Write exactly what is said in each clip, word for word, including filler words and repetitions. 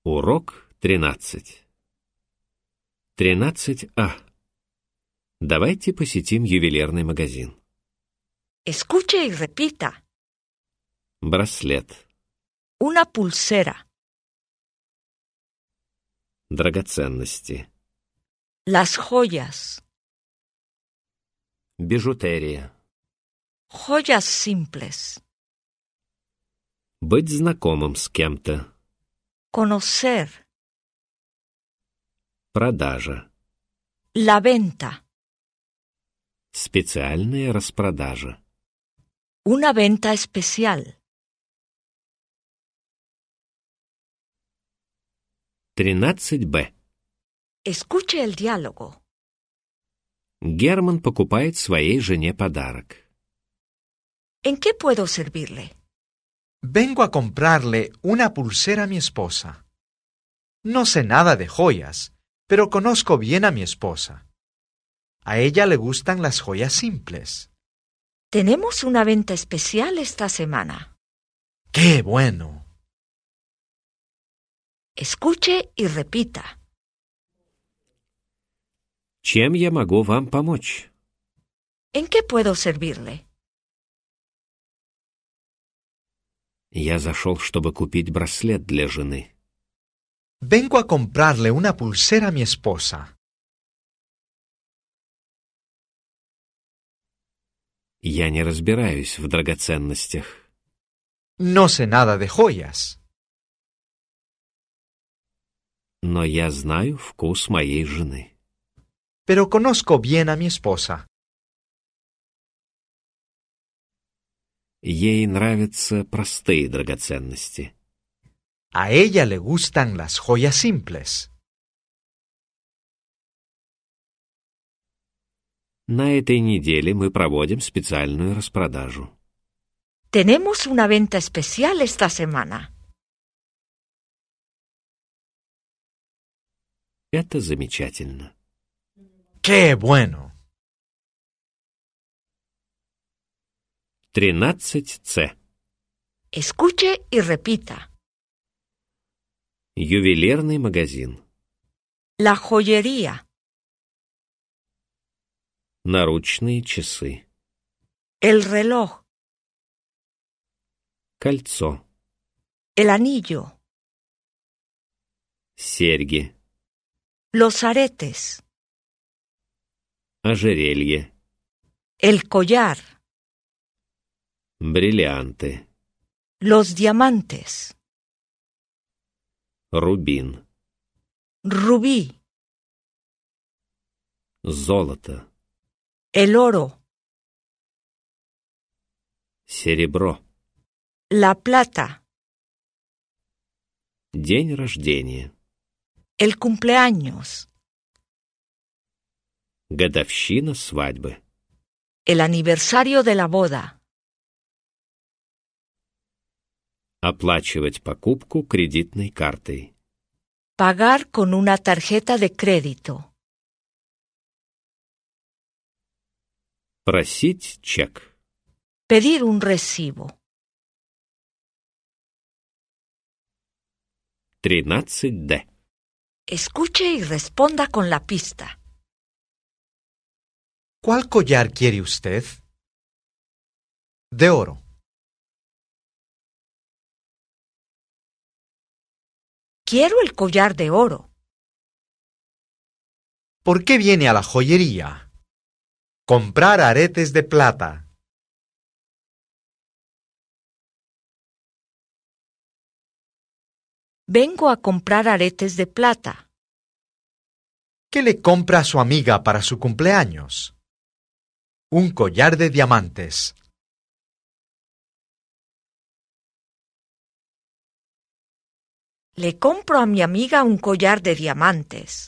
Урок тринадцать. тринадцать А. Давайте посетим ювелирный магазин. Escuche y repita. Браслет. Una pulsera. Драгоценности. Las joyas. Бижутерия. Joyas simples. Быть знакомым с кем-то. Conocer. Продажа. La venta. Специальная распродажа. Una venta especial. тринадцать Б. Escuche el diálogo. Герман покупает своей жене подарок. ¿En qué puedo servirle? Vengo a comprarle una pulsera a mi esposa. No sé nada de joyas, pero conozco bien a mi esposa. A ella le gustan las joyas simples. Tenemos una venta especial esta semana. ¡Qué bueno! Escuche y repita. Чем я могу вам помочь? ¿En qué puedo servirle? Я зашел, чтобы купить браслет для жены. Vengo a comprarle una pulsera a mi esposa. Я не разбираюсь в драгоценностях. No sé nada de joyas, Но я знаю вкус моей жены. pero conozco bien a mi esposa. Ей нравятся простые драгоценности. A ella le gustan las joyas simples. На этой неделе мы проводим специальную распродажу. Tenemos una venta especial esta semana. Это замечательно. ¡Qué bueno! тринадцать С. Escuche y repita. Ювелирный магазин. La joyería. Наручные часы. El reloj. Кольцо. El anillo. Серьги. Los aretes. Ожерелье. El collar. Бриллианты. Los diamantes. Рубин. Rubí. Золото. El oro. Серебро. La plata. День рождения. El cumpleaños. Годовщина свадьбы. El aniversario de la boda. Оплачивать покупку кредитной картой. Pagar con una tarjeta de crédito. Просить чек. Pedir un recibo. тринадцать Д. Escuche y responda con la pista. ¿Cuál collar quiere usted? De oro. Quiero el collar de oro. ¿Por qué viene a la joyería? Comprar aretes de plata. Vengo a comprar aretes de plata. ¿Qué le compra a su amiga para su cumpleaños? Un collar de diamantes. Le compro a mi amiga un collar de diamantes.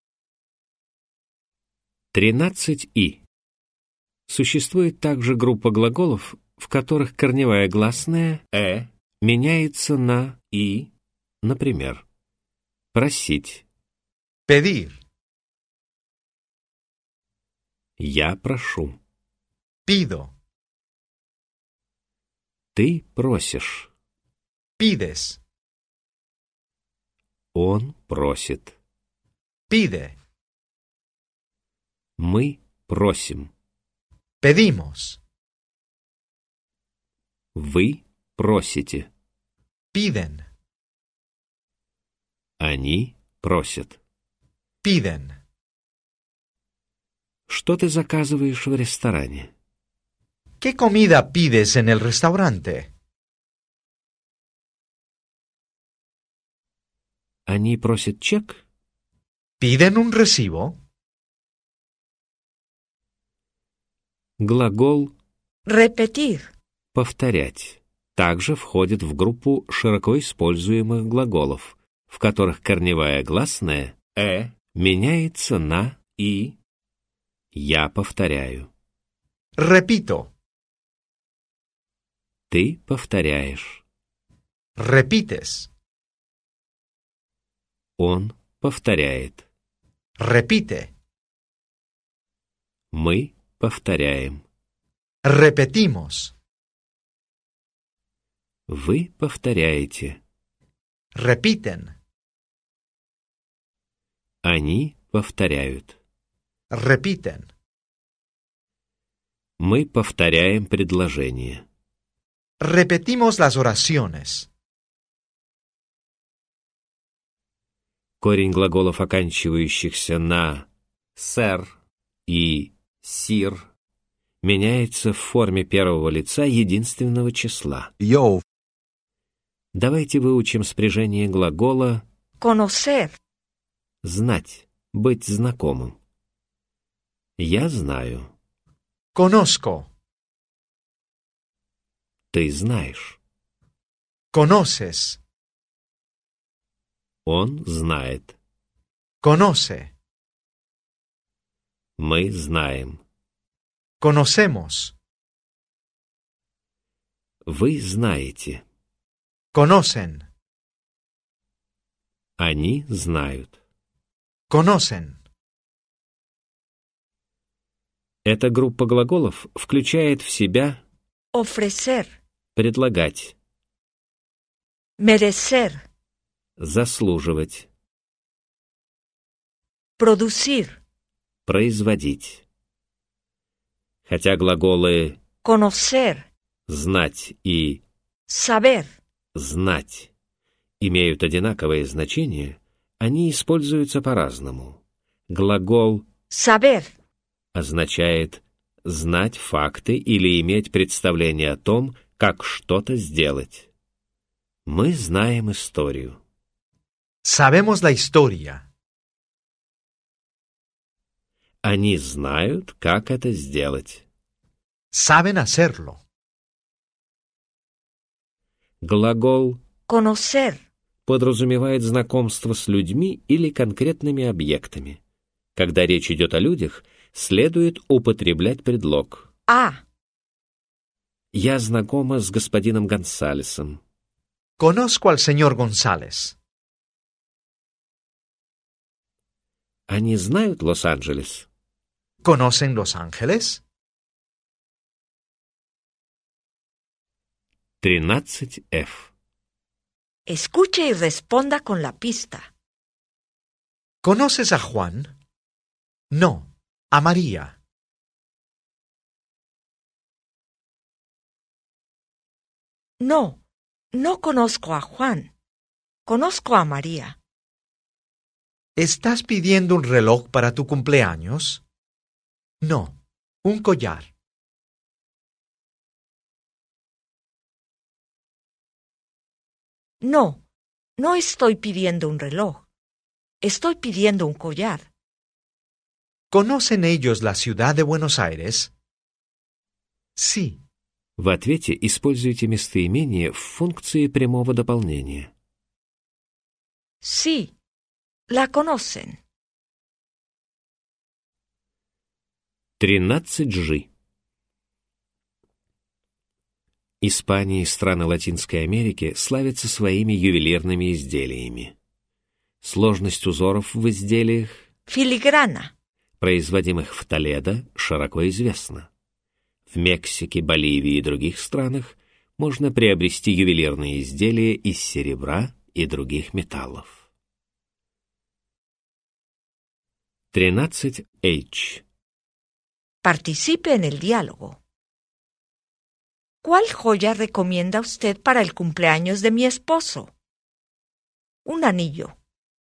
тринадцать И. Существует также группа глаголов, в которых корневая гласная «э» меняется на «и», например, просить. Pedir. Я прошу. Pido. Ты просишь. Pides. Он просит. Pide. Мы просим. Pedimos. Вы просите. Piden. Они просят. Piden. Что ты заказываешь в ресторане? ¿Qué comida pides en el restaurante? Они просят чек? ¿Piden un recibo? Глагол Repetir. «повторять» также входит в группу широко используемых глаголов, в которых корневая гласная «э» меняется на «и». Я повторяю. Repito. Ты повторяешь. Repites. Он повторяет. Repite. Мы повторяем. Repetimos. Вы повторяете. Repiten. Они повторяют. Repiten. Мы повторяем предложение. Repetimos las oraciones. Корень глаголов, оканчивающихся на «сэр» и «сир», меняется в форме первого лица единственного числа. Yo. Давайте выучим спряжение глагола Conocer. «знать», «быть знакомым». Я знаю. Conozco. Ты знаешь. Conoces. Он знает. Conoce. Мы знаем. Conocemos. Вы знаете. Conocen. Они знают. Conocen. Эта группа глаголов включает в себя Ofrecer. предлагать, Merecer. заслуживать, Producir. производить. Хотя глаголы Conocer. «знать» и Saber. «знать» имеют одинаковое значение, они используются по-разному. Глагол Saber. означает знать факты или иметь представление о том, как что-то сделать. Мы знаем историю. Sabemos la historia. Они знают, как это сделать. Saben hacerlo. Глагол Conocer. подразумевает знакомство с людьми или конкретными объектами. Когда речь идет о людях, следует употреблять предлог. A. Я знакома с господином Гонсалесом. Conozco al señor González. Они знают Лос-Анджелес? ¿Conocen Los Ángeles? тринадцать эф. Escuche y responda con la pista. ¿Conoces a Juan? No, a María. No, no conozco a Juan. Conozco a María. ¿Estás pidiendo un reloj para tu cumpleaños? No, un collar. No, no estoy pidiendo un reloj. Estoy pidiendo un collar. ¿Conocen ellos la ciudad de Buenos Aires? Sí. В ответе используйте местоимение в функции прямого дополнения. Sí, la conocen. тринадцать джи. Испания и страны Латинской Америки славятся своими ювелирными изделиями. Сложность узоров в изделиях, Filigrana. производимых в Толедо, широко известна. В Мексике, Боливии и других странах можно приобрести ювелирные изделия из серебра и других металлов. тринадцать эйч. Participe en el diálogo. ¿Cuál joya recomienda usted para el cumpleaños de mi esposo? Un anillo.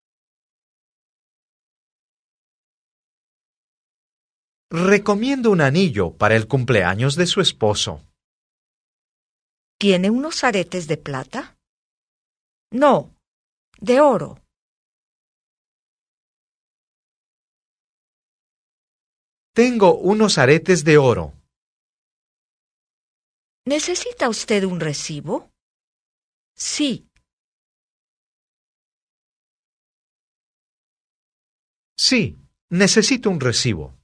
Recomiendo un anillo para el cumpleaños de su esposo. ¿Tiene unos aretes de plata? No, de oro. Tengo unos aretes de oro. ¿Necesita usted un recibo? Sí. Sí, necesito un recibo.